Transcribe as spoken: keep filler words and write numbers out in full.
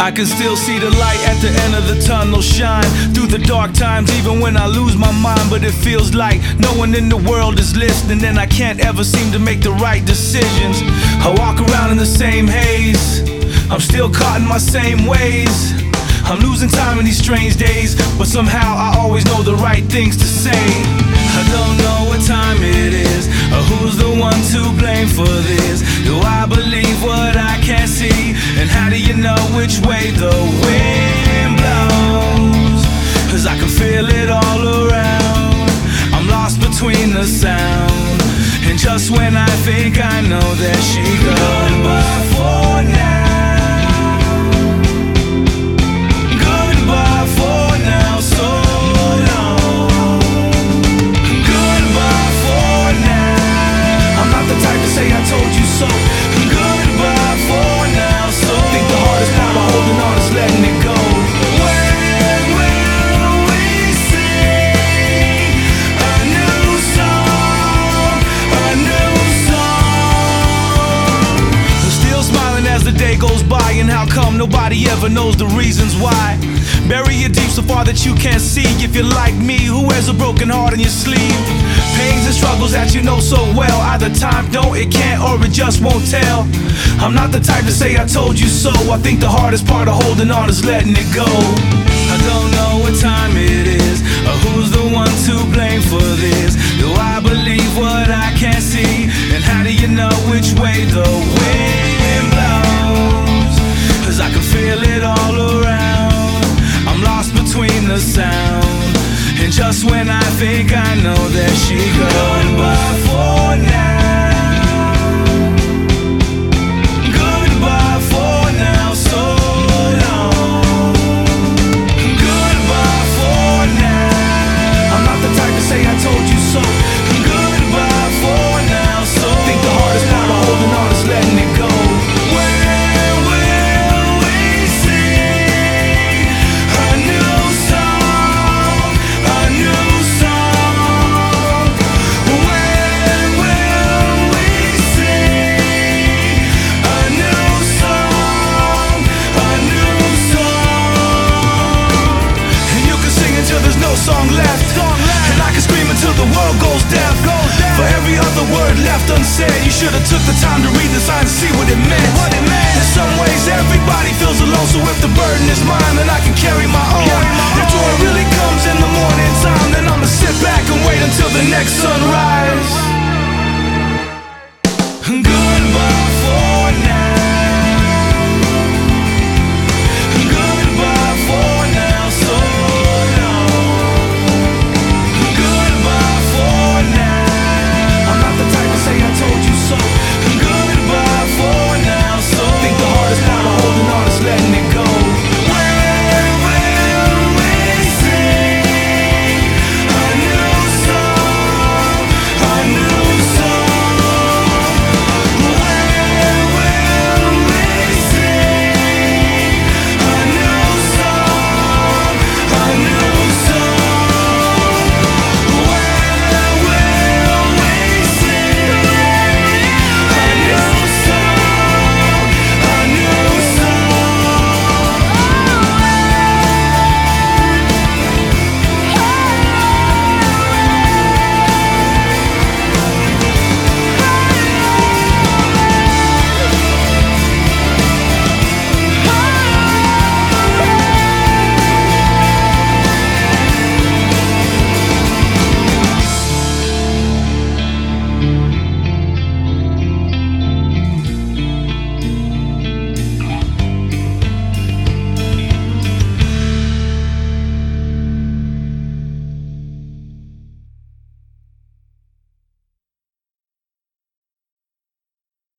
I can still see the light at the end of the tunnel shine through the dark times, even when I lose my mind. But it feels like no one in the world is listening, and I can't ever seem to make the right decisions. I walk around in the same haze, I'm still caught in my same ways. I'm losing time in these strange days, but somehow I always know the right things to say. I don't know what time it is, or who's the one to blame for this. Do I believe what I can't see? And how do you know which way the wind blows? Cause I can feel it all around. I'm lost between the sound, and just when I think I know, there she goes. Goodbye for now. Goes by, and how come nobody ever knows the reasons why? Bury it deep so far that you can't see. If you're like me, who wears a broken heart on your sleeve? Pains and struggles that you know so well. Either time don't, it can't, or it just won't tell. I'm not the type to say I told you so. I think the hardest part of holding on is letting it go. I don't know what time it is, or who's the one to blame for this. Do I believe what I can't see? And how do you know which way the wind blows? Cause I can feel it all around. I'm lost between the sound, and just when I think I know, there she goes. Goodbye for now. Goodbye for now, so long. Goodbye for now. I'm not the type to say I told you so. Goodbye for now, so long. I think the hardest part of holding on is letting it go. Song left, and I can scream until the world goes deaf. For every other word left unsaid, you should have took the time to read the sign to see what it meant. In some ways, everybody feels alone, so if the burden is mine, then I can carry my own. If joy really comes in the morning time, then I'ma sit back and wait until the next sunrise.